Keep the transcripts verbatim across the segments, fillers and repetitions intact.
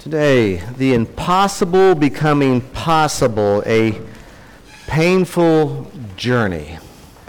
Today, the impossible becoming possible, a painful journey.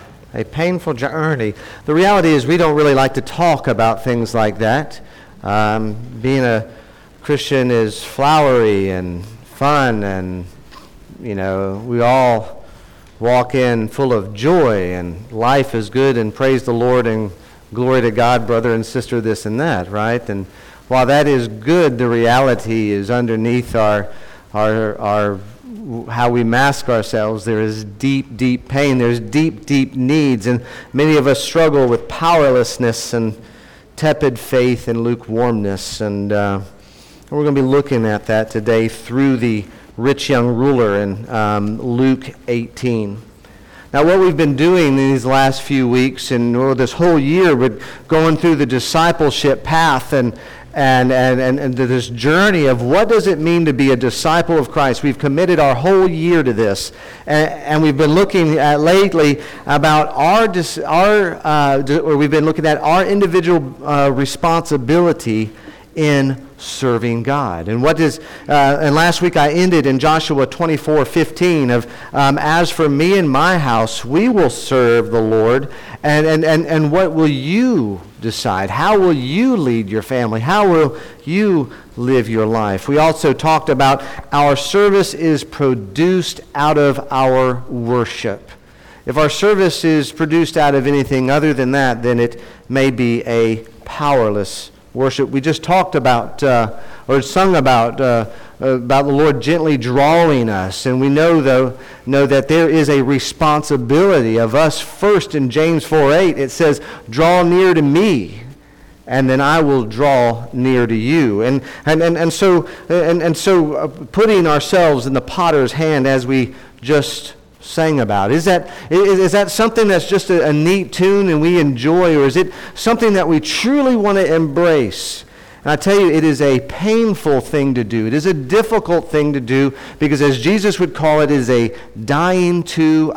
A painful journey. The reality is we don't really like to talk about things like that. Um, being a Christian is flowery and fun, and, you know, we all walk in full of joy, and life is good, and praise the Lord, and glory to God, brother and sister, this and that, right? And while that is good, the reality is underneath our, our, our, how we mask ourselves, there is deep, deep pain. There's deep, deep needs, and many of us struggle with powerlessness and tepid faith and lukewarmness. And uh, we're going to be looking at that today through the rich young ruler in um, Luke eighteen. Now, what we've been doing in these last few weeks and well, this whole year, we're going through the discipleship path and And, and, and, and this journey of what does it mean to be a disciple of Christ. We've committed our whole year to this. And, and we've been looking at lately about our, our uh, or we've been looking at our individual uh, responsibility in serving God. And what is, uh, and last week I ended in Joshua twenty-four fifteen of, um, as for me and my house, we will serve the Lord. And, and, and, and what will you decide? How will you lead your family? How will you live your life? We also talked about our service is produced out of our worship. If our service is produced out of anything other than that, then it may be a powerless worship. We just talked about, uh, or sung about, uh, about the Lord gently drawing us. And we know, though, know that there is a responsibility of us first in James four eight. It says, draw near to me, and then I will draw near to you. And and, and, and so and, and so uh, putting ourselves in the potter's hand, as we just sang about. Is that is, is that something that's just a, a neat tune and we enjoy, or is it something that we truly want to embrace? And I tell you, it is a painful thing to do. It is a difficult thing to do because, as Jesus would call it, it is a dying to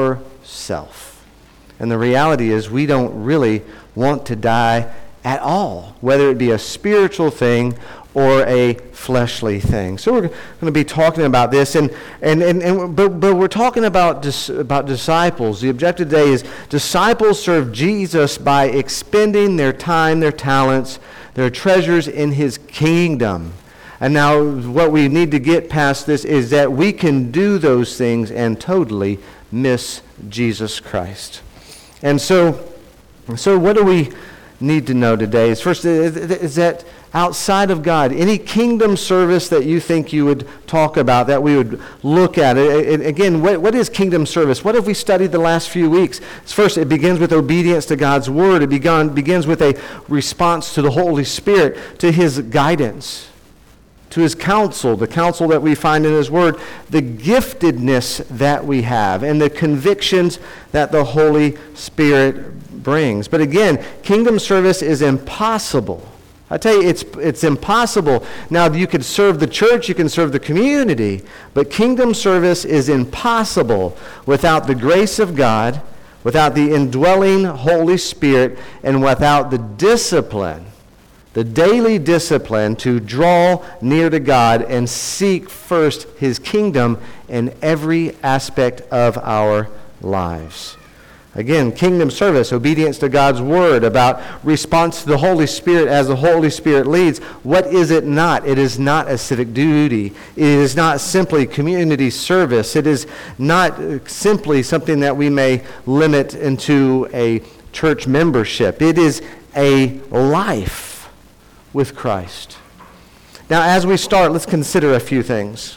ourself. And the reality is we don't really want to die at all, whether it be a spiritual thing or a fleshly thing. So we're going to be talking about this, and and and, and but but we're talking about dis, about disciples. The objective today is disciples serve Jesus by expending their time, their talents, their treasures in His kingdom. And now what we need to get past this is that we can do those things and totally miss Jesus Christ. And so, so what do we need to know today? Is first is that outside of God, any kingdom service that you think you would talk about, that we would look at. It, it, again, what, what is kingdom service? What have we studied the last few weeks? First, it begins with obedience to God's word. It begun, begins with a response to the Holy Spirit, to His guidance, to His counsel, the counsel that we find in His word, the giftedness that we have, and the convictions that the Holy Spirit brings. But again, kingdom service is impossible. I tell you, it's it's impossible. Now, you can serve the church, you can serve the community, but kingdom service is impossible without the grace of God, without the indwelling Holy Spirit, and without the discipline, the daily discipline to draw near to God and seek first His kingdom in every aspect of our lives. Again, kingdom service, obedience to God's word, about response to the Holy Spirit as the Holy Spirit leads. What is it not? It is not a civic duty. It is not simply community service. It is not simply something that we may limit into a church membership. It is a life with Christ. Now, as we start, let's consider a few things.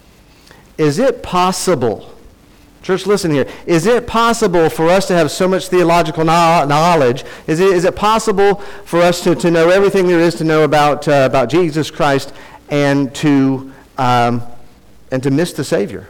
Is it possible? Church, listen here. Is it possible for us to have so much theological knowledge? Is it, is it possible for us to, to know everything there is to know about uh, about Jesus Christ and to um, and to miss the Savior?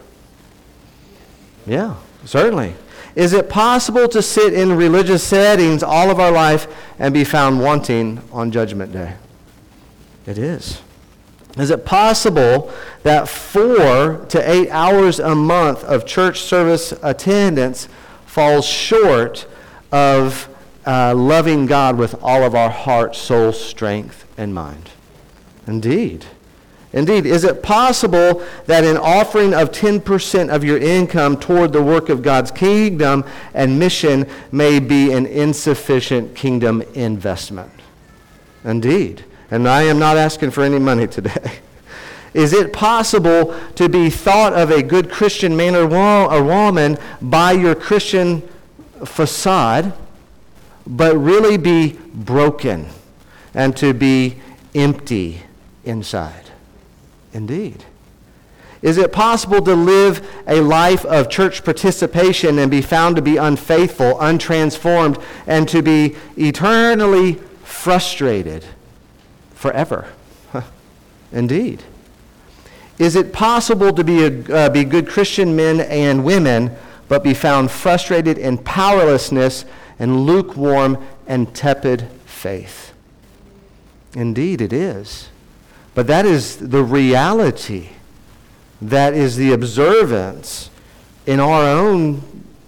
Yeah, certainly. Is it possible to sit in religious settings all of our life and be found wanting on Judgment Day? It is. Is it possible that four to eight hours a month of church service attendance falls short of uh, loving God with all of our heart, soul, strength, and mind? Indeed. Indeed, is it possible that an offering of ten percent of your income toward the work of God's kingdom and mission may be an insufficient kingdom investment? Indeed. And I am not asking for any money today. Is it possible to be thought of a good Christian man or, wo- or woman by your Christian facade, but really be broken and to be empty inside? Indeed. Is it possible to live a life of church participation and be found to be unfaithful, untransformed, and to be eternally frustrated forever? Indeed. Is it possible to be, a, uh, be good Christian men and women, but be found frustrated in powerlessness and lukewarm and tepid faith? Indeed, it is. But that is the reality. That is the observance in our own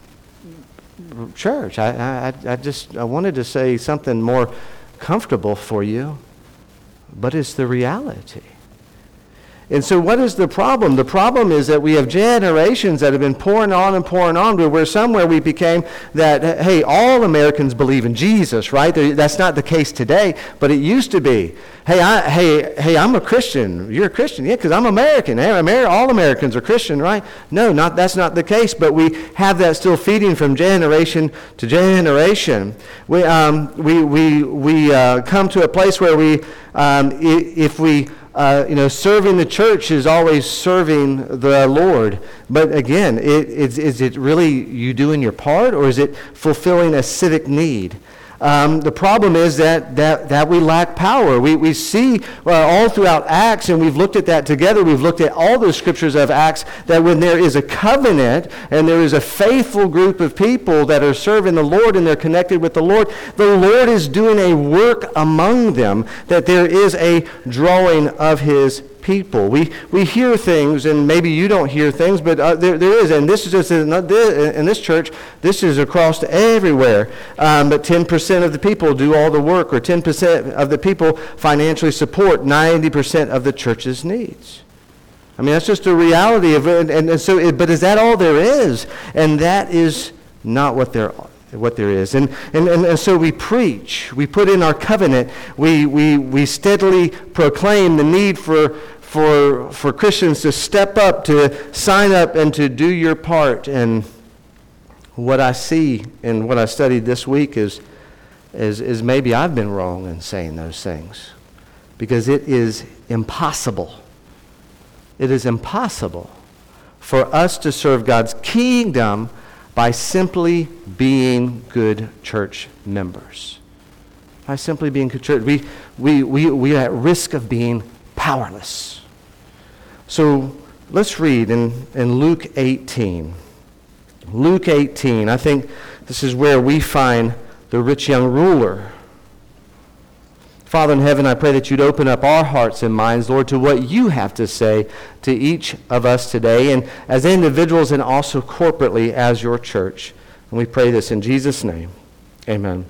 church. I, I, I just I wanted to say something more comfortable for you, but it's the reality. And so what is the problem? The problem is that we have generations that have been pouring on and pouring on to where somewhere we became that, hey, all Americans believe in Jesus, right? That's not the case today, but it used to be. Hey, I, hey, hey, I'm a Christian. You're a Christian? Yeah, because I'm American. Hey, Amer- all Americans are Christian, right? No, not that's not the case, but we have that still feeding from generation to generation. We, um, we, we, we uh, come to a place where we, um, if we, Uh, you know, serving the church is always serving the Lord. But again, it, is, is it really you doing your part, or is it fulfilling a civic need? Um, the problem is that, that, that we lack power. We, we see uh, all throughout Acts, and we've looked at that together. We've looked at all the scriptures of Acts, that when there is a covenant and there is a faithful group of people that are serving the Lord and they're connected with the Lord, the Lord is doing a work among them, that there is a drawing of his people. We we hear things, and maybe you don't hear things, but uh, there there is, and this is just in this, in this church, this is across everywhere. Um, but ten percent of the people do all the work, or ten percent of the people financially support ninety percent of the church's needs. I mean, that's just a reality of it. And, and so, it, but is that all there is? And that is not what there what there is. And, and, and, and so we preach, we put in our covenant, we, we, we steadily proclaim the need for, for, for Christians to step up, to sign up, and to do your part. And what I see and what I studied this week is, is, is maybe I've been wrong in saying those things, because it is impossible. It is impossible for us to serve God's kingdom by simply being good church members. By simply being good church. We, we, we, we are at risk of being powerless. So let's read in, in Luke eighteen. Luke eighteen, I think this is where we find the rich young ruler. Father in heaven, I pray that you'd open up our hearts and minds, Lord, to what you have to say to each of us today, and as individuals and also corporately as your church. And we pray this in Jesus' name. Amen.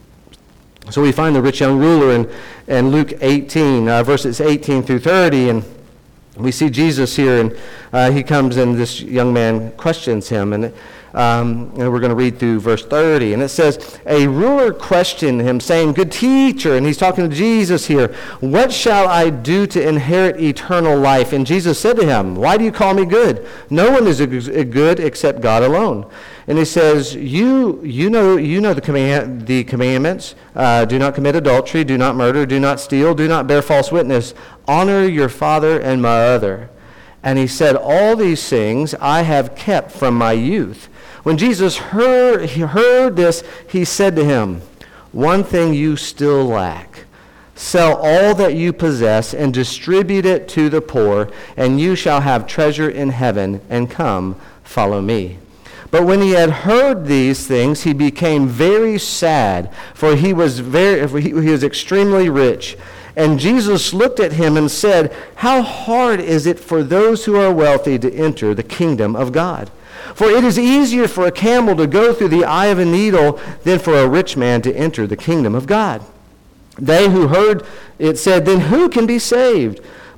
So we find the rich young ruler in, in Luke eighteen, uh, verses eighteen through thirty, and we see Jesus here, and uh, he comes and this young man questions him, and Um, and we're going to read through verse thirty. And it says, a ruler questioned him, saying, good teacher, and he's talking to Jesus here, what shall I do to inherit eternal life? And Jesus said to him, why do you call me good? No one is a good except God alone. And he says, you you know you know the command the commandments. Uh, do not commit adultery, do not murder, do not steal, do not bear false witness. Honor your father and mother. And he said, all these things I have kept from my youth. When Jesus heard, he heard this, he said to him, one thing you still lack. Sell all that you possess and distribute it to the poor, and you shall have treasure in heaven, and come, follow me. But when he had heard these things, he became very sad, for he was very he was extremely rich. And Jesus looked at him and said, how hard is it for those who are wealthy to enter the kingdom of God? For it is easier for a camel to go through the eye of a needle than for a rich man to enter the kingdom of God. They who heard it said, then who can be saved?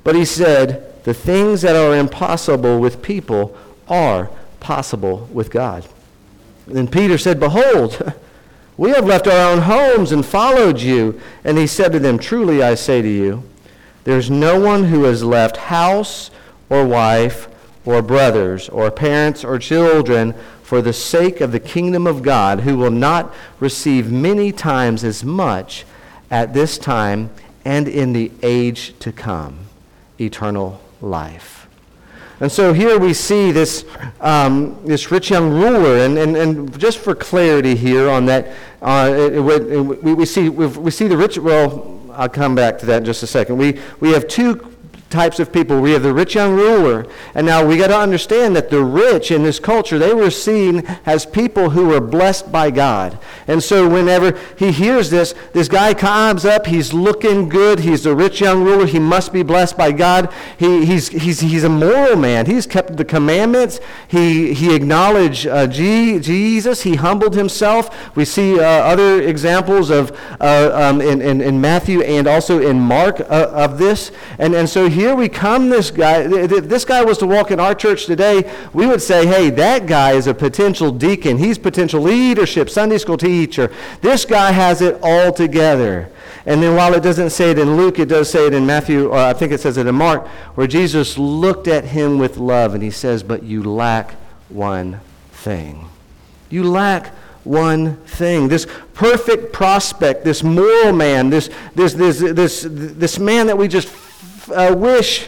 But he said, the things that are impossible with people are possible with God. Then Peter said, behold, we have left our own homes and followed you. And he said to them, truly I say to you, there's no one who has left house or wife or brothers or parents or children for the sake of the kingdom of God who will not receive many times as much at this time and in the age to come, eternal life. And so here we see this um, this rich young ruler, and, and, and just for clarity here on that, uh, it, it, we, we see we see the rich. Well, I'll come back to that in just a second. We we have two types of people. We have the rich young ruler, and now we got to understand that the rich in this culture, they were seen as people who were blessed by God. And so whenever he hears this, this guy comes up, he's looking good, he's the rich young ruler, he must be blessed by God. He, he's, he's, he's a moral man, he's kept the commandments, he, he acknowledged uh, G, Jesus, he humbled himself. We see uh, other examples of uh, um, in, in, in Matthew and also in Mark uh, of this. And, and so he Here we come, this guy, if this guy was to walk in our church today, we would say, hey, that guy is a potential deacon. He's potential leadership, Sunday school teacher. This guy has it all together. And then while it doesn't say it in Luke, it does say it in Matthew, or I think it says it in Mark, where Jesus looked at him with love and he says, but you lack one thing. You lack one thing. This perfect prospect, this moral man, this this this this this man that we just Uh, wish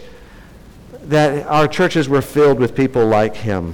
that our churches were filled with people like him.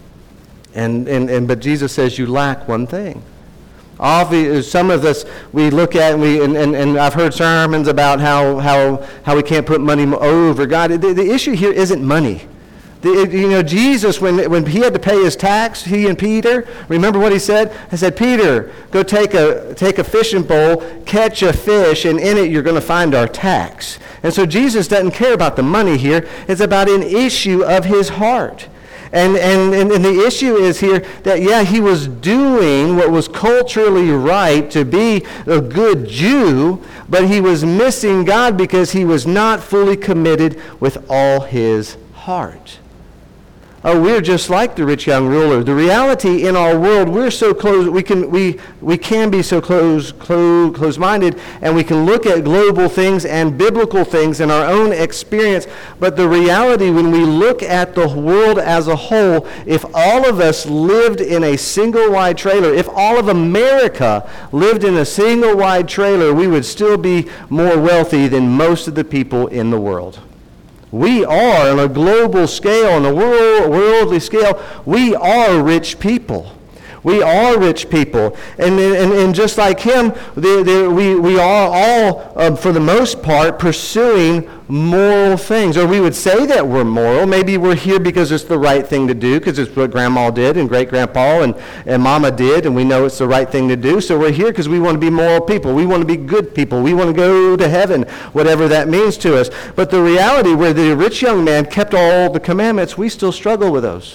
And, and, and but Jesus says you lack one thing. Obviously, some of us, we look at, and, we, and, and, and I've heard sermons about how, how, how we can't put money over God. The, the issue here isn't money. The, you know, Jesus, when, when he had to pay his tax, he and Peter, remember what he said? He said, Peter, go take a, take a fishing pole, catch a fish, and in it you're going to find our tax. And so Jesus doesn't care about the money here. It's about an issue of his heart. And, and, and, and the issue is here that, yeah, he was doing what was culturally right to be a good Jew, but he was missing God because he was not fully committed with all his heart. Oh, we're just like the rich young ruler. The reality in our world, we're so close. We can we we can be so close, close, close-minded, and we can look at global things and biblical things in our own experience. But the reality, when we look at the world as a whole, if all of us lived in a single wide trailer, if all of America lived in a single wide trailer, we would still be more wealthy than most of the people in the world. We are, on a global scale, on a world, worldly scale, we are rich people. We are rich people. And, and, and just like him, they, they, we, we are all, uh, for the most part, pursuing moral things. Or we would say that we're moral. Maybe we're here because it's the right thing to do, because it's what Grandma did and Great-Grandpa and, and Mama did, and we know it's the right thing to do. So we're here because we want to be moral people. We want to be good people. We want to go to heaven, whatever that means to us. But the reality, where the rich young man kept all the commandments, we still struggle with those.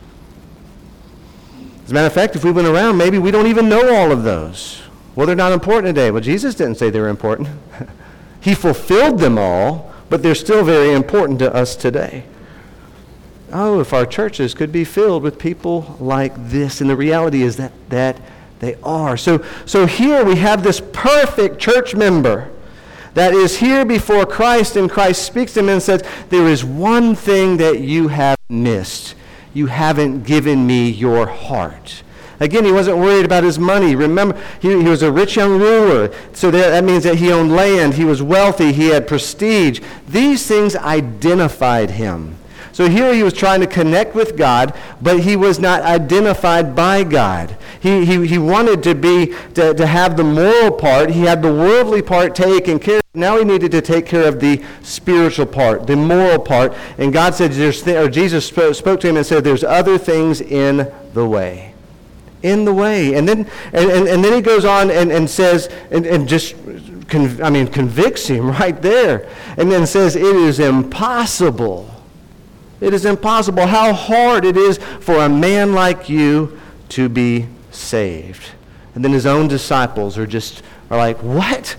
As a matter of fact, if we went around, maybe we don't even know all of those. Well, they're not important today. Well, Jesus didn't say they were important. He fulfilled them all, but they're still very important to us today. Oh, if our churches could be filled with people like this. And the reality is that, that they are. So, so here we have this perfect church member that is here before Christ, and Christ speaks to him and says, there is one thing that you have missed. You haven't given me your heart. Again, he wasn't worried about his money. Remember, he, he was a rich young ruler. So that, that means that he owned land, he was wealthy, he had prestige. These things identified him. So here he was trying to connect with God, but he was not identified by God. He, he, he wanted to be to, to have the moral part. He had the worldly part taken care of. Now he needed to take care of the spiritual part, the moral part. And God said, there's th- or Jesus spoke, spoke to him and said, there's other things in the way. In the way. And then and, and, and then he goes on and, and says, and, and just, conv- I mean, convicts him right there. And then says, it is impossible. It is impossible how hard it is for a man like you to be saved. And then his own disciples are just, are like, what?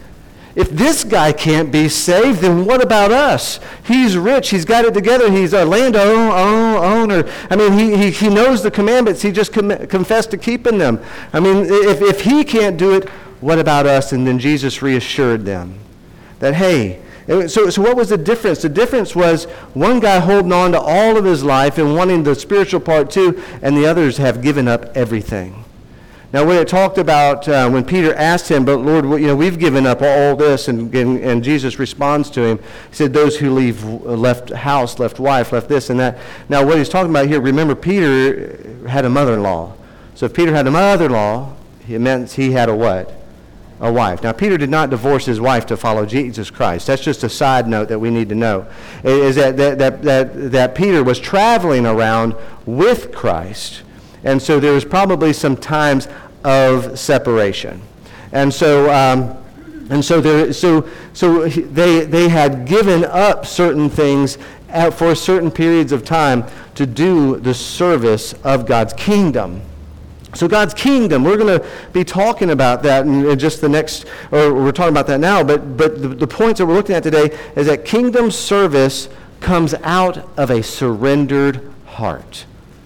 If this guy can't be saved, then what about us? He's rich. He's got it together. He's a landowner. I mean, he, he, he knows the commandments. He just com- confessed to keeping them. I mean, if, if he can't do it, what about us? And then Jesus reassured them that, hey, so, so what was the difference? The difference was one guy holding on to all of his life and wanting the spiritual part too, and the others have given up everything. Now, when it talked about, uh, when Peter asked him, but Lord, you know, we've given up all this, and, and, and Jesus responds to him, he said, those who leave, left house, left wife, left this and that. Now, what he's talking about here, remember, Peter had a mother-in-law. So if Peter had a mother-in-law, it meant he had a what? A wife. Now, Peter did not divorce his wife to follow Jesus Christ. That's just a side note that we need to know. Is that, that, that, that, that Peter was traveling around with Christ, and so there was probably some times of separation. And so, um, and so, there, so, so they, they had given up certain things at, for certain periods of time to do the service of God's kingdom. So God's kingdom, we're going to be talking about that in just the next, or we're talking about that now, but, but the, the points that we're looking at today is that kingdom service comes out of a surrendered heart.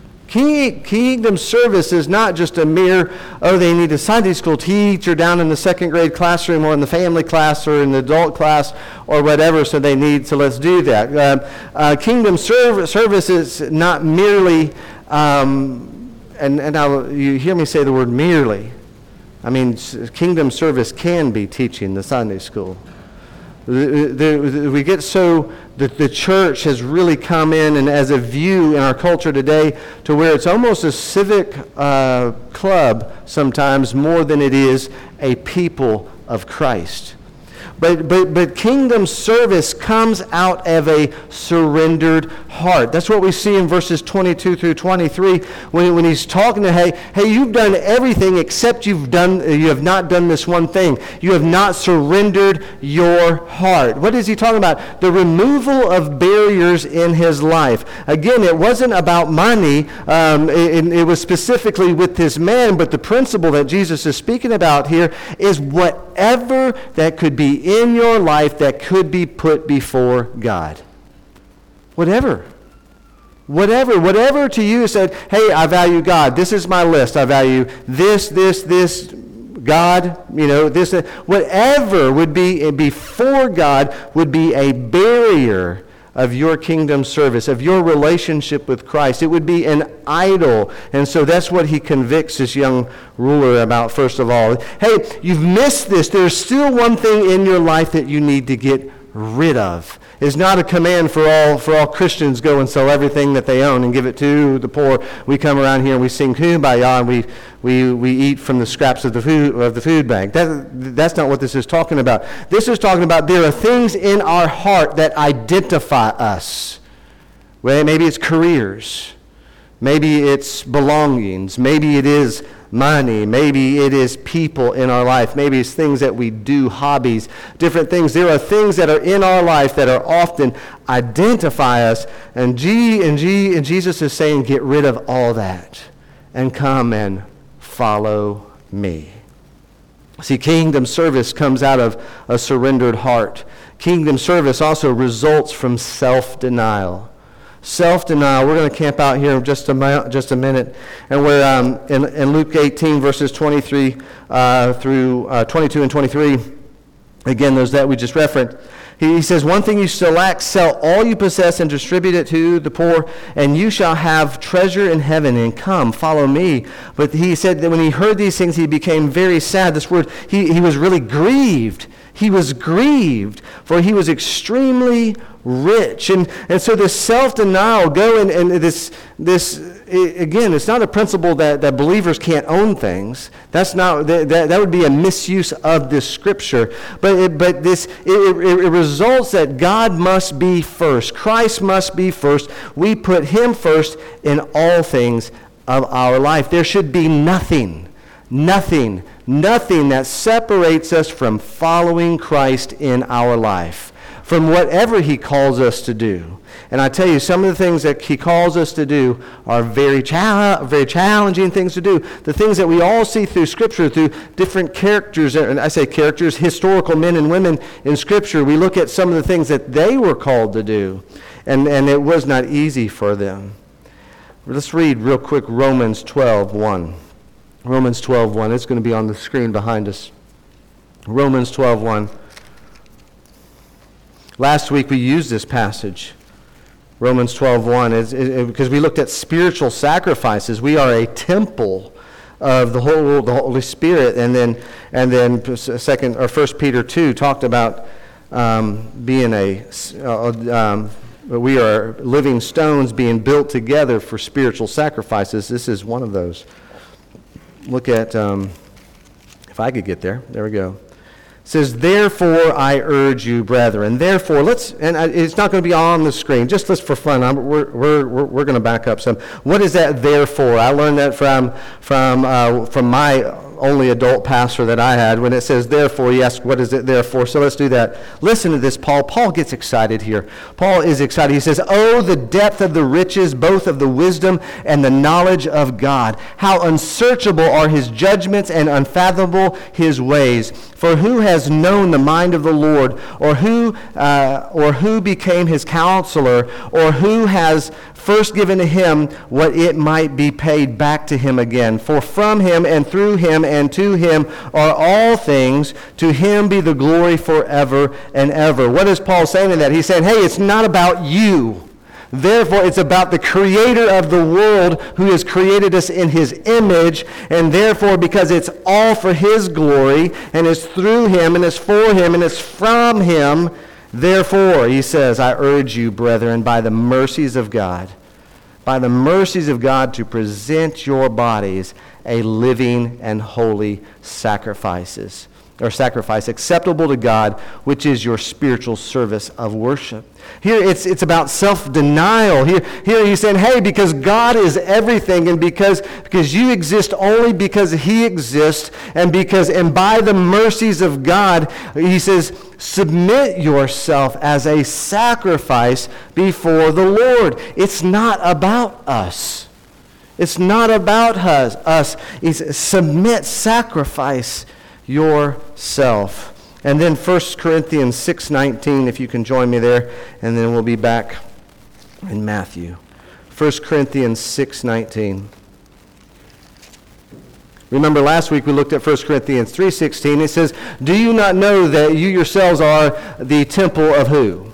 Kingdom service is not just a mere, oh, they need a Sunday school teacher down in the second grade classroom or in the family class or in the adult class or whatever, so they need, so let's do that. Uh, uh, kingdom serv- service is not merely... Um, And, and now you hear me say the word merely. I mean, kingdom service can be teaching the Sunday school. The, the, we get so that the church has really come in and as a view in our culture today to where it's almost a civic uh, club sometimes more than it is a people of Christ. But, but, but kingdom service comes out of a surrendered heart. That's what we see in verses twenty-two through twenty-three when, when he's talking to, hey, hey, you've done everything except you've done, you have not done this one thing. You have not surrendered your heart. What is he talking about? The removal of barriers in his life. Again, it wasn't about money. Um, it, it was specifically with this man, but the principle that Jesus is speaking about here is whatever that could be in your life that could be put before God. Whatever. Whatever. Whatever to you said, hey, I value God. This is my list. I value this, this, this, God, you know, this, whatever would be before God would be a barrier of your kingdom service, of your relationship with Christ. It would be an idol. And so that's what he convicts this young ruler about, first of all. Hey, you've missed this. There's still one thing in your life that you need to get rid of. It's not a command for all for all Christians go and sell everything that they own and give it to the poor. We come around here and we sing Kumbaya and we we we eat from the scraps of the food of the food bank. That that's not what this is talking about. This is talking about there are things in our heart that identify us. Well, maybe it's careers, maybe it's belongings, maybe it is money, maybe it is people in our life, maybe it's things that we do, hobbies, different things. There are things that are in our life that are often identify us, and G and G and Jesus is saying, get rid of all that and come and follow me. See, kingdom service comes out of a surrendered heart. Kingdom service also results from self-denial. Self-denial. We're going to camp out here in just a, just a minute. And we're um, in, in Luke eighteen, verses twenty-three uh, through uh, twenty-two and twenty-three. Again, those that we just referenced. He, he says, one thing you still lack, sell all you possess and distribute it to the poor, and you shall have treasure in heaven, and come, follow me. But he said that when he heard these things, he became very sad. This word, he, he was really grieved. He was grieved, for he was extremely rich. And and so this self-denial, go and, and this, this again, it's not a principle that, that believers can't own things. That's not, that, that would be a misuse of this scripture. But it, but this, it, it, it results that God must be first. Christ must be first. We put him first in all things of our life. There should be nothing, nothing, Nothing that separates us from following Christ in our life. from whatever he calls us to do. And I tell you, some of the things that he calls us to do are very, cha- very challenging things to do. The things that we all see through Scripture, through different characters, and I say characters, historical men and women in Scripture, we look at some of the things that they were called to do, and, and it was not easy for them. Let's read real quick Romans twelve one. Romans twelve one. It's going to be on the screen behind us. Romans twelve one. Last week we used this passage. Romans twelve one, is, is, because we looked at spiritual sacrifices. We are a temple of the whole the Holy Spirit, and then and then second or First Peter two talked about um, being a uh, um, we are living stones being built together for spiritual sacrifices. This is one of those. Look at um, if I could get there. There we go. It says, therefore I urge you, brethren. Therefore, let's, and it's not going to be on the screen, just let's for fun. I'm, we're we're we're, we're going to back up some. What is that therefore? I learned that from from uh, from my only adult pastor that I had. When it says therefore, you ask, what is it therefore? So let's do that. Listen to this, Paul. Paul gets excited here. Paul is excited. He says, oh, the depth of the riches, both of the wisdom and the knowledge of God. How unsearchable are his judgments and unfathomable his ways. For who has known the mind of the Lord, or who uh, or who became his counselor, or who has first given to him what it might be paid back to him again? For from him and through him and to him are all things. To him be the glory forever and ever. What is Paul saying in that? He's saying, hey, it's not about you. Therefore, it's about the creator of the world who has created us in his image, and therefore, because it's all for his glory, and it's through him, and it's for him, and it's from him, therefore, he says, I urge you, brethren, by the mercies of God, by the mercies of God, to present your bodies a living and holy sacrifices, or sacrifice acceptable to God, which is your spiritual service of worship. Here it's it's about self-denial. Here, here he's saying, hey, because God is everything, and because, because you exist only because he exists, and because and by the mercies of God, he says, submit yourself as a sacrifice before the Lord. It's not about us. It's not about us. us. It's submit, sacrifice yourself. And then First Corinthians six nineteen, if you can join me there, and then we'll be back in Matthew. First Corinthians six nineteen. Remember last week we looked at First Corinthians three sixteen. It says, do you not know that you yourselves are the temple of who?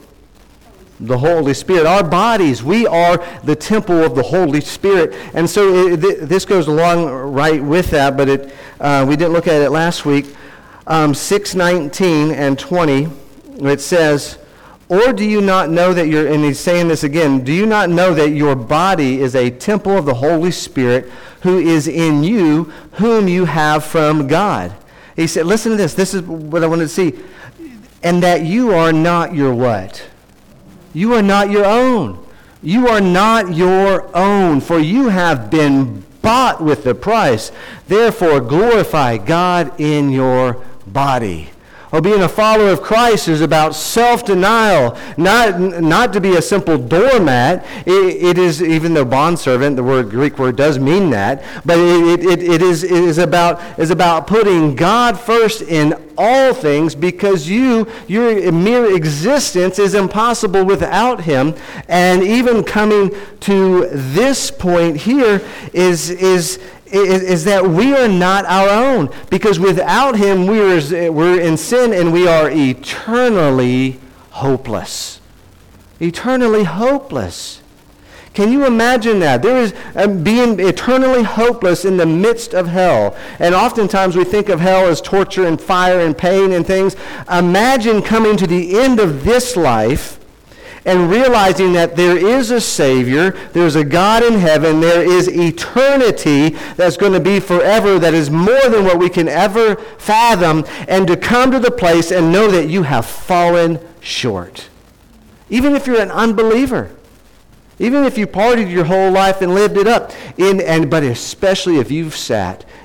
The Holy Spirit. Our bodies, we are the temple of the Holy Spirit. And so it, th- this goes along right with that, but it uh, we didn't look at it last week. Um, six nineteen and twenty, it says, or do you not know that you're, and he's saying this again, do you not know that your body is a temple of the Holy Spirit who is in you, whom you have from God? He said, listen to this. This is what I wanted to see. And that you are not your what? You are not your own. You are not your own, for you have been bought with a price. Therefore, glorify God in your body. Well, being a follower of Christ is about self-denial, not not to be a simple doormat. It, it is, even though bondservant, the word Greek word does mean that, but it, it, it is it is about is about putting God first in all things, because you your mere existence is impossible without him. And even coming to this point here is is. Is, is that we are not our own, because without him we are, we're in sin, and we are eternally hopeless. Eternally hopeless. Can you imagine that? There is um, being eternally hopeless in the midst of hell. And oftentimes we think of hell as torture and fire and pain and things. Imagine coming to the end of this life and realizing that there is a Savior, there's a God in heaven, there is eternity that's going to be forever, that is more than what we can ever fathom, and to come to the place and know that you have fallen short. Even if you're an unbeliever, even if you partied your whole life and lived it up, in and but especially if you've sat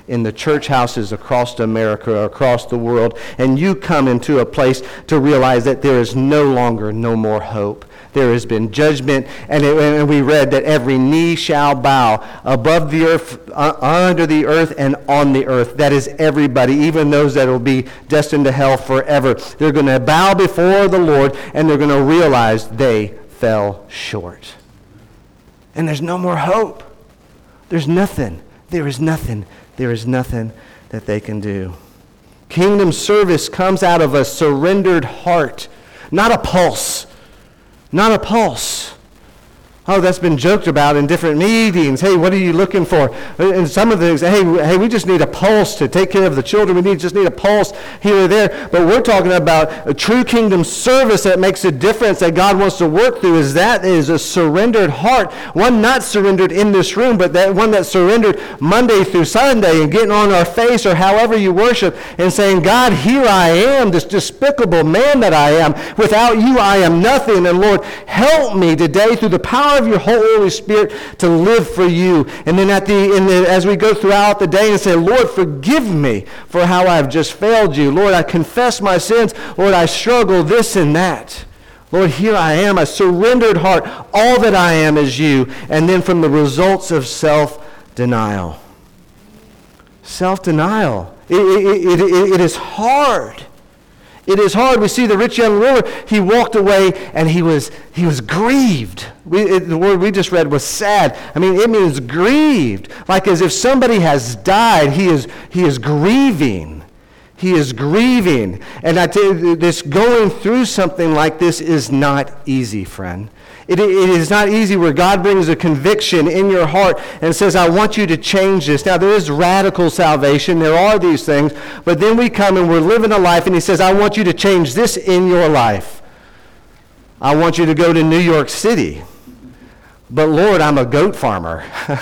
in the church houses across America, across the world, and you come into a place to realize that there is no longer no more hope. There has been judgment, and, it, and we read that every knee shall bow above the earth, uh, under the earth, and on the earth. That is everybody, even those that will be destined to hell forever. They're going to bow before the Lord, and they're going to realize they fell short. And there's no more hope. There's nothing. There is nothing. There is nothing that they can do. Kingdom service comes out of a surrendered heart, not a pulse. Not a pulse. Oh, that's been joked about in different meetings. Hey, what are you looking for? And some of the things, hey, hey, we just need a pulse to take care of the children. We need just need a pulse here or there. But we're talking about a true kingdom service that makes a difference, that God wants to work through. Is that is a surrendered heart, one not surrendered in this room, but that one that surrendered Monday through Sunday and getting on our face or however you worship and saying, God, here I am, this despicable man that I am. Without you, I am nothing. And Lord, help me today through the power of your Holy Spirit to live for you. And then at the, in the as we go throughout the day and say, Lord, forgive me for how I've just failed you. Lord, I confess my sins. Lord, I struggle this and that. Lord, here I am, a surrendered heart. All that I am is you. And then from the results of self-denial. Self-denial. It, it, it, it is hard. It is hard. We see the rich young ruler. He walked away and he was he was grieved. We, it, the word we just read was sad. I mean, it means grieved, like as if somebody has died. He is he is grieving. He is grieving. And I tell you, this going through something like this is not easy, friend. It, it is not easy where God brings a conviction in your heart and says, I want you to change this. Now, there is radical salvation. There are these things. But then we come and we're living a life, and he says, I want you to change this in your life. I want you to go to New York City. But, Lord, I'm a goat farmer.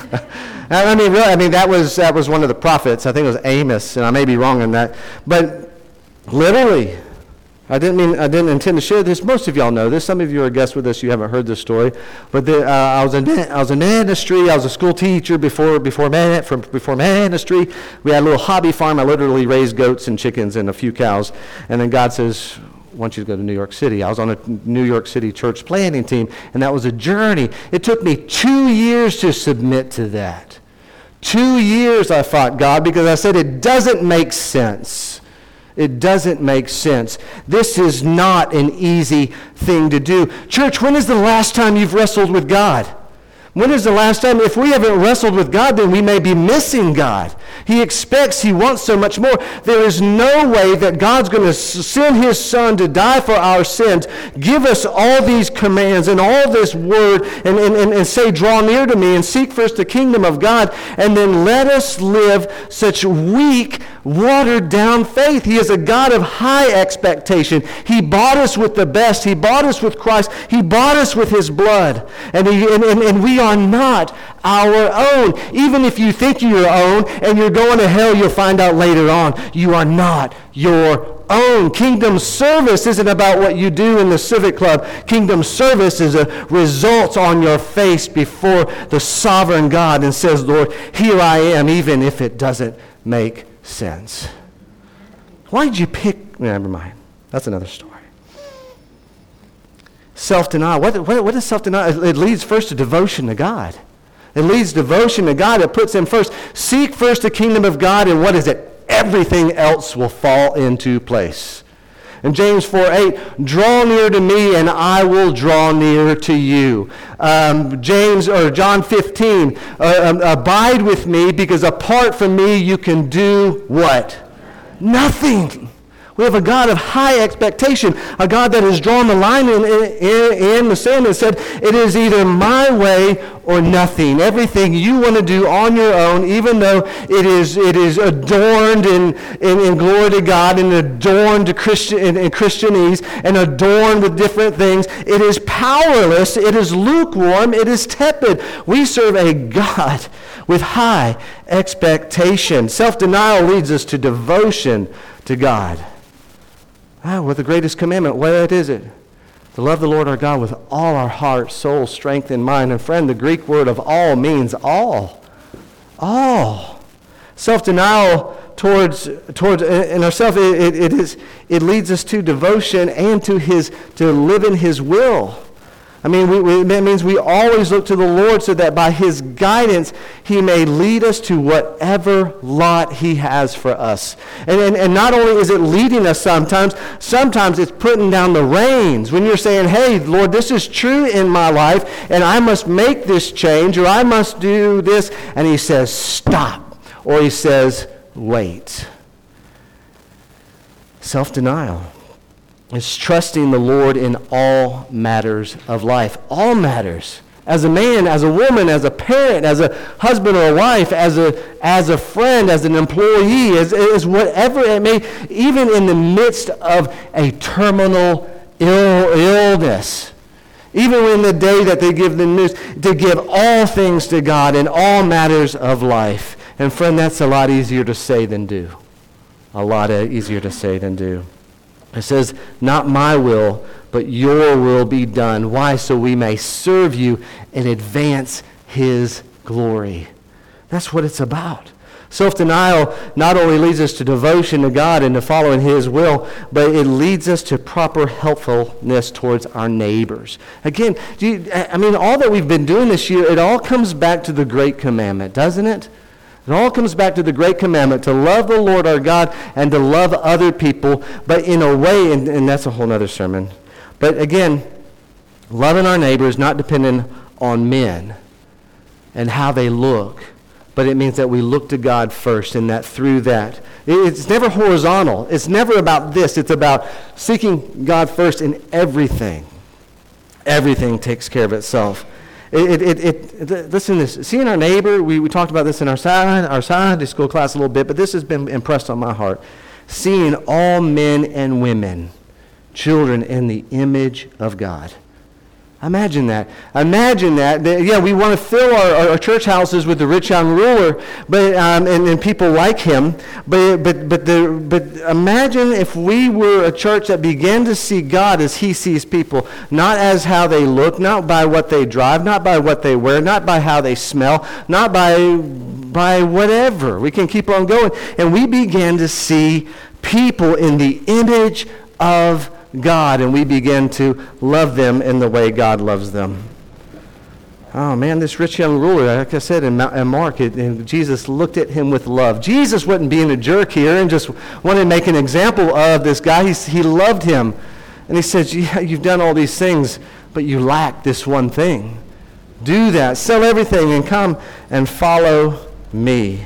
I mean, really, I mean, that was, that was one of the prophets. I think it was Amos, and I may be wrong on that. But literally, I didn't mean I didn't intend to share this. Most of y'all know this. Some of you are guests with us. You haven't heard this story. But the, uh, I was in I was in ministry. I was a school teacher before before man, from before ministry. We had a little hobby farm. I literally raised goats and chickens and a few cows. And then God says, I want you to go to New York City. I was on a New York City church planning team, and that was a journey. It took me two years to submit to that. Two years I fought God because I said it doesn't make sense. It doesn't make sense. This is not an easy thing to do. Church, when is the last time you've wrestled with God? When is the last time? If we haven't wrestled with God, then we may be missing God. He expects, he wants so much more. There is no way that God's going to send his son to die for our sins, give us all these commands and all this word, and, and, and, and say, draw near to me and seek first the kingdom of God, and then let us live such weak, watered down faith. He is a God of high expectation. He bought us with the best. He bought us with Christ. He bought us with his blood. And, he, and, and, and we are not our own. Even if you think you're your own and you're going to hell, you'll find out later on you are not your own. Kingdom service isn't about what you do in the civic club. Kingdom service is a result on your face before the sovereign God and says, Lord, here I am, even if it doesn't make sense. Why did you pick? Never mind. That's another story. Self-denial. What, what, what is self-denial? It leads first to devotion to God. It leads devotion to God. It puts him first. Seek first the kingdom of God, and what is it? Everything else will fall into place. In James four eight, draw near to me and I will draw near to you. Um, James or John fifteen, uh, um, abide with me because apart from me you can do what? Nothing. We have a God of high expectation, a God that has drawn the line in, in, in the sand and said, it is either my way or nothing. Everything you want to do on your own, even though it is it is adorned in, in, in glory to God and adorned to Christian, in, in Christianese and adorned with different things, it is powerless, it is lukewarm, it is tepid. We serve a God with high expectation. Self-denial leads us to devotion to God. Ah, with the greatest commandment, what is it? To love the Lord our God with all our heart, soul, strength, and mind. And friend, the Greek word of all means all. All. Self-denial towards towards in ourselves, it, it, it is it leads us to devotion and to his to live in his will. I mean, we, we, that means we always look to the Lord so that by his guidance, he may lead us to whatever lot he has for us. And, and, and not only is it leading us sometimes, sometimes it's putting down the reins. When you're saying, hey, Lord, this is true in my life, and I must make this change, or I must do this, and he says, stop. Or he says, wait. Self-denial. It's trusting the Lord in all matters of life. All matters. As a man, as a woman, as a parent, as a husband or a wife, as a as a friend, as an employee, as, as whatever it may, even in the midst of a terminal ill, illness. Even in the day that they give the news, to give all things to God in all matters of life. And friend, that's a lot easier to say than do. A lot easier to say than do. It says, not my will, but your will be done. Why? So we may serve you and advance his glory. That's what it's about. Self-denial not only leads us to devotion to God and to following his will, but it leads us to proper helpfulness towards our neighbors. Again, do you, I mean, all that we've been doing this year, it all comes back to the great commandment, doesn't it? It all comes back to the great commandment, to love the Lord our God and to love other people, but in a way, and, and that's a whole other sermon. But again, loving our neighbors, not dependent on men and how they look, but it means that we look to God first, and that through that, it's never horizontal. It's never about this. It's about seeking God first in everything. Everything takes care of itself. It, it, it, it, listen to this. Seeing our neighbor, we, we talked about this in our, our Sunday school class a little bit, but this has been impressed on my heart. Seeing all men and women, children in the image of God. Imagine that. Imagine that. Yeah, we want to fill our, our church houses with the rich young ruler, but um, and, and people like him. But but but the but imagine if we were a church that began to see God as he sees people, not as how they look, not by what they drive, not by what they wear, not by how they smell, not by by whatever. We can keep on going, and we began to see people in the image of God, and we begin to love them in the way God loves them. Oh man, this rich young ruler, like I said in Mark, it, and Jesus looked at him with love. Jesus wasn't being a jerk here and just wanted to make an example of this guy. He, he loved him. And he says, yeah, you've done all these things, but you lack this one thing. Do that. Sell everything and come and follow me.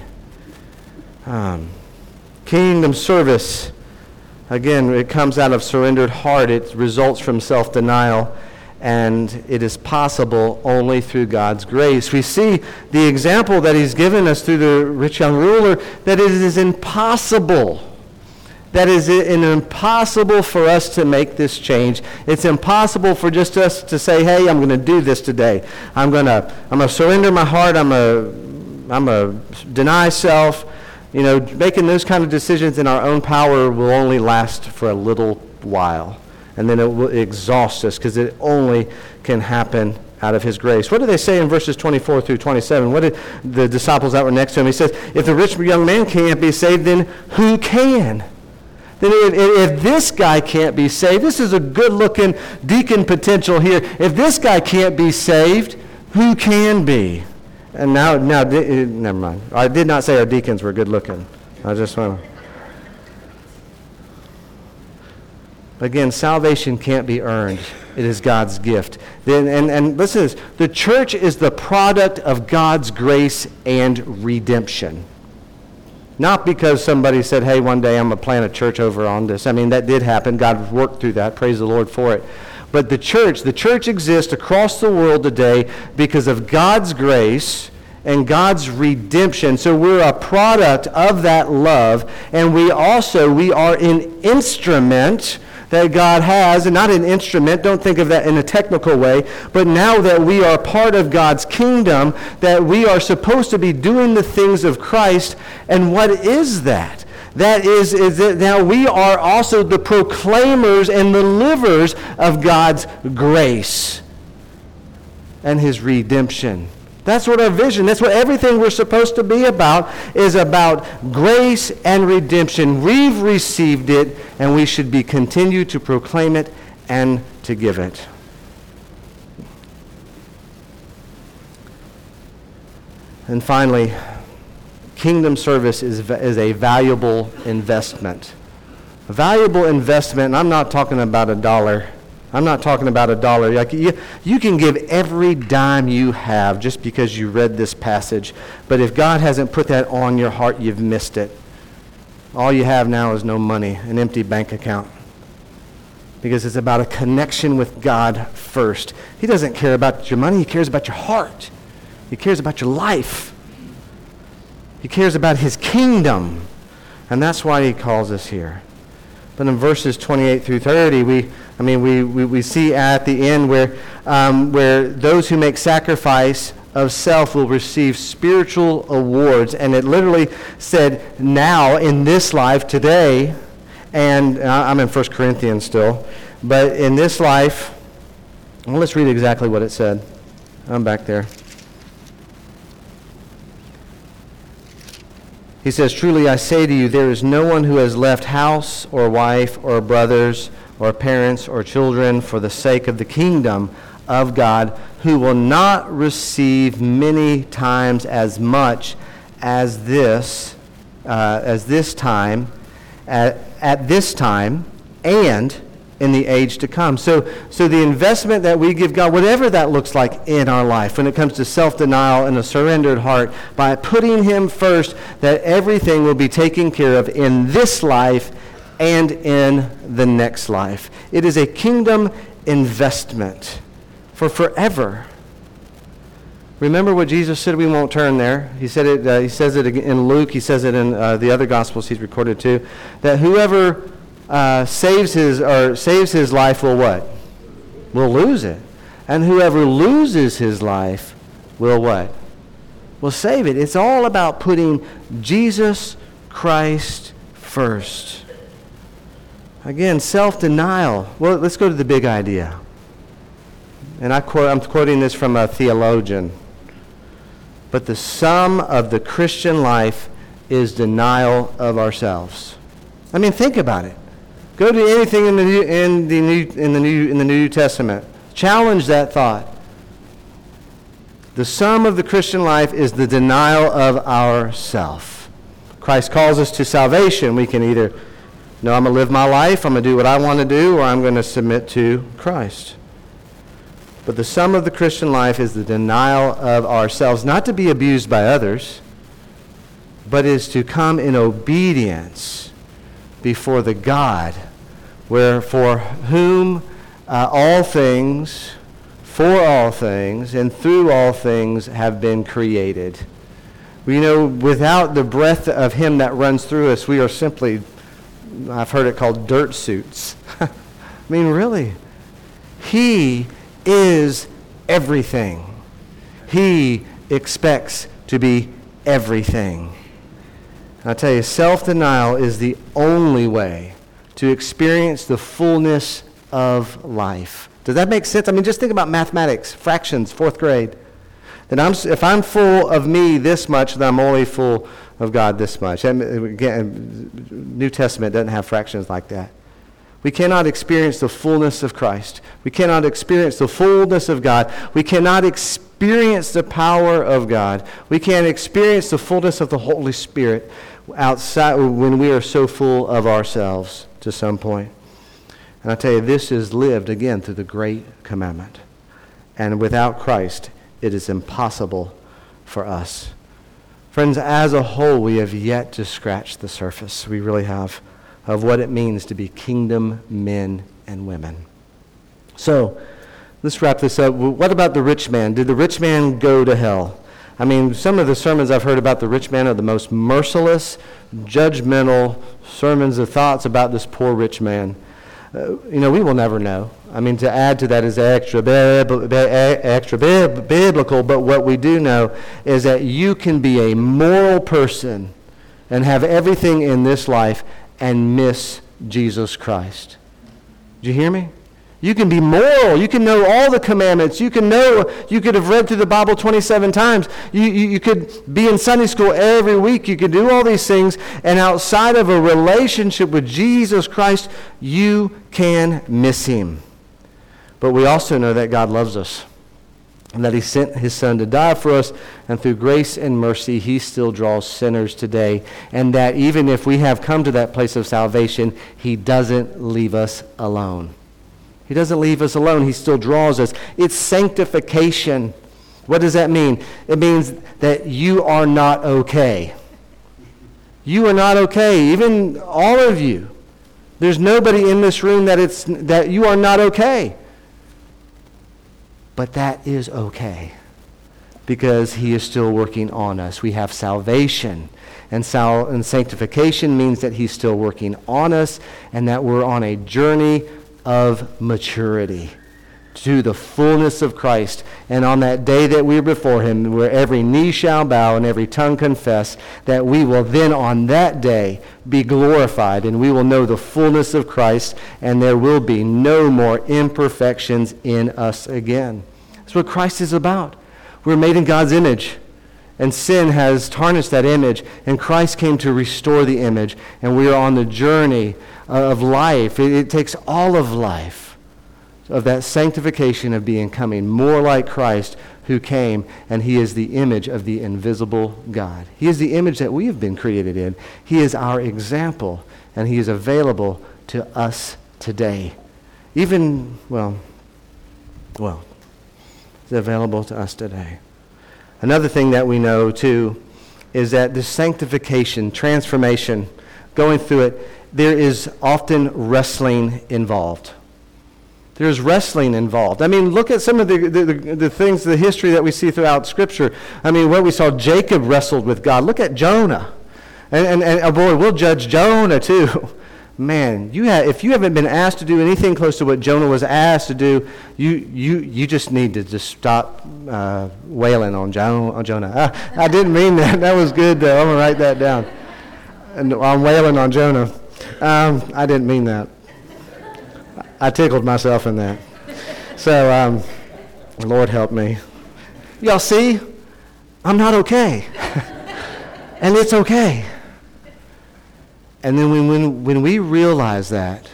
Um, kingdom service. Again, it comes out of surrendered heart. It results from self-denial, and it is possible only through God's grace. We see the example that he's given us through the rich young ruler, that it is impossible. That is an impossible for us to make this change. It's impossible for just us to say, hey, I'm going to do this today. I'm going to I'm going to surrender my heart. I'm going to I'm going to deny self. You know, making those kind of decisions in our own power will only last for a little while. And then it will exhaust us because it only can happen out of his grace. What do they say in verses twenty-four through twenty-seven? What did the disciples that were next to him? He says, if the rich young man can't be saved, then who can? Then if, if this guy can't be saved, this is a good-looking deacon potential here. If this guy can't be saved, who can be? And now, now, never mind. I did not say our deacons were good looking. I just want to. Again, salvation can't be earned. It is God's gift. Then, and, and listen to this. The church is the product of God's grace and redemption. Not because somebody said, hey, one day I'm going to plant a church over on this. I mean, that did happen. God worked through that. Praise the Lord for it. But the church, the church exists across the world today because of God's grace and God's redemption. So we're a product of that love, and we also, we are an instrument that God has, and not an instrument, don't think of that in a technical way, but now that we are part of God's kingdom, that we are supposed to be doing the things of Christ. And what is that? That is, is that now we are also the proclaimers and the livers of God's grace and his redemption That's what our vision, that's what everything we're supposed to be about, is about grace and redemption. We've received it, and we should be continue to proclaim it and to give it. And finally, kingdom service is, is a valuable investment. A valuable investment, and I'm not talking about a dollar. I'm not talking about a dollar. Like you, you can give every dime you have just because you read this passage. But if God hasn't put that on your heart, you've missed it. All you have now is no money, an empty bank account. Because it's about a connection with God first. He doesn't care about your money. He cares about your heart. He cares about your life. He cares about his kingdom. And that's why he calls us here. But in verses twenty-eight through thirty, we, I mean, we, we, we see at the end where, um, where those who make sacrifice of self will receive spiritual awards. And it literally said, now, in this life, today, and I'm in First Corinthians still, but in this life, well, let's read exactly what it said. I'm back there. He says, truly I say to you, there is no one who has left house or wife or brothers or parents or children for the sake of the kingdom of God who will not receive many times as much as this, uh, as this time, at, at this time, and in the age to come. So, so the investment that we give God, whatever that looks like in our life, when it comes to self-denial and a surrendered heart, by putting him first, that everything will be taken care of in this life and in the next life. It is a kingdom investment for forever. Remember what Jesus said? We won't turn there. He said it. Uh, he says it in Luke. He says it in uh, the other Gospels he's recorded too. That whoever uh, saves his or saves his life will what? Will lose it, and whoever loses his life will what? Will save it. It's all about putting Jesus Christ first. Again, self-denial. Well, let's go to the big idea. And I quote, I'm quoting this from a theologian. But the sum of the Christian life is denial of ourselves. I mean, think about it. Go to anything in the New, in the New, in the New, in the New Testament. Challenge that thought. The sum of the Christian life is the denial of ourself. Christ calls us to salvation. We can either, no, I'm going to live my life, I'm going to do what I want to do, or I'm going to submit to Christ. But the sum of the Christian life is the denial of ourselves, not to be abused by others, but is to come in obedience before the God, where for whom uh, all things, for all things, and through all things have been created. You know, without the breath of him that runs through us, we are simply, I've heard it called dirt suits. I mean, really. He is everything. He expects to be everything. And I tell you, self-denial is the only way to experience the fullness of life. Does that make sense? I mean, just think about mathematics, fractions, fourth grade. That I'm, if I'm full of me this much, then I'm only full of God this much. And again, New Testament doesn't have fractions like that. We cannot experience the fullness of Christ. We cannot experience the fullness of God. We cannot experience the power of God. We can't experience the fullness of the Holy Spirit outside when we are so full of ourselves to some point. And I tell you, this is lived, again, through the great commandment. And without Christ, it is impossible for us. Friends, as a whole, we have yet to scratch the surface. We really have. Of what it means to be kingdom men and women. So, let's wrap this up. What about the rich man? Did the rich man go to hell? I mean, some of the sermons I've heard about the rich man are the most merciless, judgmental sermons of thoughts about this poor rich man. Uh, you know, we will never know. I mean, to add to that is extra, bib- extra bib- biblical, but what we do know is that you can be a moral person and have everything in this life and miss Jesus Christ. Did you hear me? You can be moral. You can know all the commandments. You can know, you could have read through the Bible twenty-seven times. You, you, you could be in Sunday school every week. You could do all these things. And outside of a relationship with Jesus Christ, you can miss him. But we also know that God loves us, and that he sent his Son to die for us, and through grace and mercy, he still draws sinners today, and that even if we have come to that place of salvation, he doesn't leave us alone. He doesn't leave us alone. He still draws us. It's sanctification. What does that mean? It means that you are not okay. You are not okay, even all of you. There's nobody in this room that it's that you are not okay. But that is okay, because he is still working on us. We have salvation, and, sal- and sanctification means that he's still working on us, and that we're on a journey of maturity to the fullness of Christ. And on that day that we're before him, where every knee shall bow and every tongue confess, that we will then on that day be glorified, and we will know the fullness of Christ, and there will be no more imperfections in us again. That's what Christ is about. We're made in God's image, and sin has tarnished that image, and Christ came to restore the image, and we are on the journey of life. It, it takes all of life, of that sanctification of being coming more like Christ, who came, and he is the image of the invisible God. He is the image that we have been created in. He is our example, and he is available to us today. Even, well, well, it's available to us today. Another thing that we know, too, is that the sanctification, transformation, going through it, there is often wrestling involved. There's wrestling involved. I mean, look at some of the, the, the, the things, the history that we see throughout Scripture. I mean, where we saw Jacob wrestled with God. Look at Jonah. And, and, and oh boy, we'll judge Jonah too. Man, you have, if you haven't been asked to do anything close to what Jonah was asked to do, you you you just need to just stop uh, wailing on, jo- on Jonah. I, I didn't mean that. That was good, though. I'm going to write that down. And I'm wailing on Jonah. Um, I didn't mean that. I tickled myself in that. So, um, Lord help me. Y'all see? I'm not okay. And it's okay. And then when, when, when we realize that,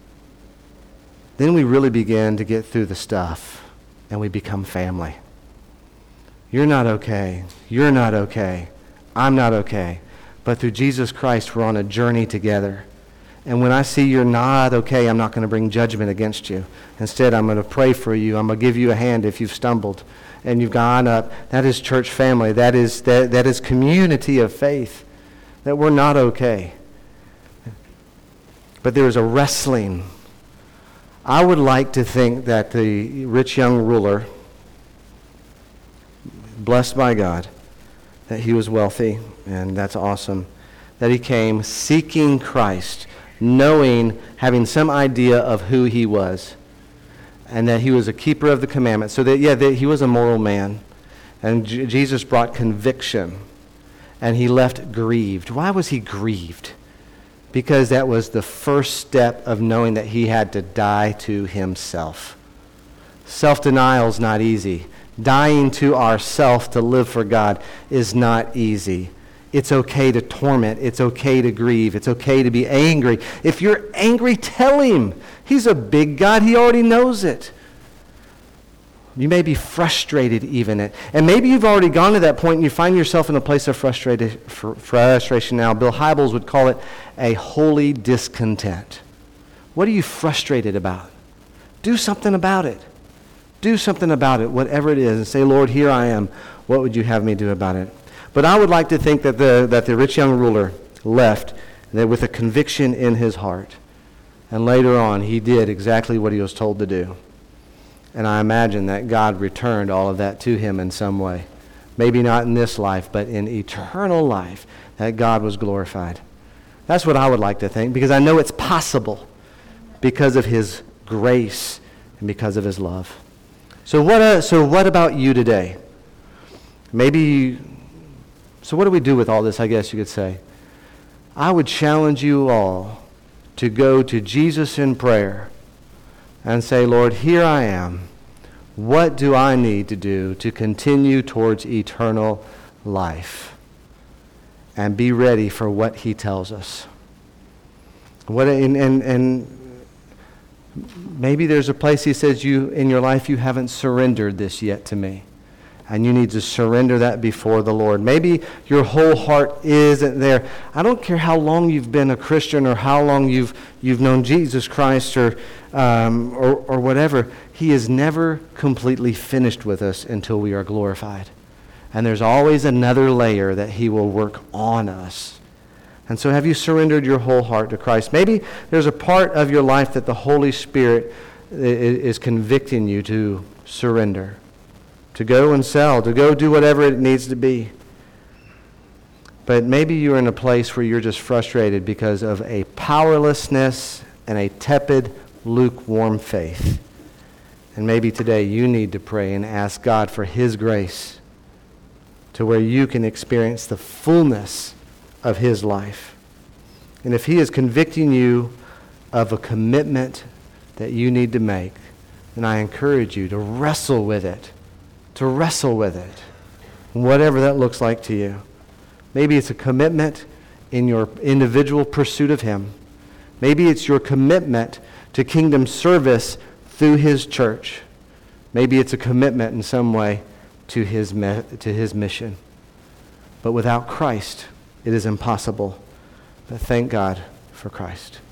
then we really begin to get through the stuff, and we become family. You're not okay. You're not okay. I'm not okay. But through Jesus Christ, we're on a journey together. And when I see you're not okay, I'm not going to bring judgment against you. Instead, I'm going to pray for you. I'm going to give you a hand if you've stumbled and you've gone up. That is church family. That is that, that is community of faith. That we're not okay. But there is a wrestling. I would like to think that the rich young ruler, blessed by God, that he was wealthy, and that's awesome, that he came seeking Christ, knowing, having some idea of who he was, and that he was a keeper of the commandments. So that, yeah, that he was a moral man. And J- Jesus brought conviction, and he left grieved. Why was he grieved? Because that was the first step of knowing that he had to die to himself. Self-denial is not easy. Dying to ourself to live for God is not easy. It's okay to torment. It's okay to grieve. It's okay to be angry. If you're angry, tell him. He's a big God. He already knows it. You may be frustrated even. At, and maybe you've already gone to that point and you find yourself in a place of frustrated, fr- frustration now. Bill Hybels would call it a holy discontent. What are you frustrated about? Do something about it. Do something about it, whatever it is, and say, Lord, here I am. What would you have me do about it? But I would like to think that the that the rich young ruler left that with a conviction in his heart. And later on, he did exactly what he was told to do. And I imagine that God returned all of that to him in some way. Maybe not in this life, but in eternal life, that God was glorified. That's what I would like to think, because I know it's possible because of his grace and because of his love. So what, uh, so what about you today? Maybe, so what do we do with all this, I guess you could say? I would challenge you all to go to Jesus in prayer and say, Lord, here I am. What do I need to do to continue towards eternal life? And be ready for what he tells us. What and, and, and maybe there's a place he says you in your life you haven't surrendered this yet to me. And you need to surrender that before the Lord. Maybe your whole heart isn't there. I don't care how long you've been a Christian or how long you've you've known Jesus Christ or um, or, or whatever. He is never completely finished with us until we are glorified. And there's always another layer that he will work on us. And so have you surrendered your whole heart to Christ? Maybe there's a part of your life that the Holy Spirit is convicting you to surrender. To go and sell, to go do whatever it needs to be. But maybe you're in a place where you're just frustrated because of a powerlessness and a tepid, lukewarm faith. And maybe today you need to pray and ask God for his grace to where you can experience the fullness of his life. And if he is convicting you of a commitment that you need to make, then I encourage you to wrestle with it. To wrestle with it, whatever that looks like to you. Maybe it's a commitment in your individual pursuit of him. Maybe it's your commitment to kingdom service through his church. Maybe it's a commitment in some way to his me- to his mission. But without Christ, it is impossible. But thank God for Christ.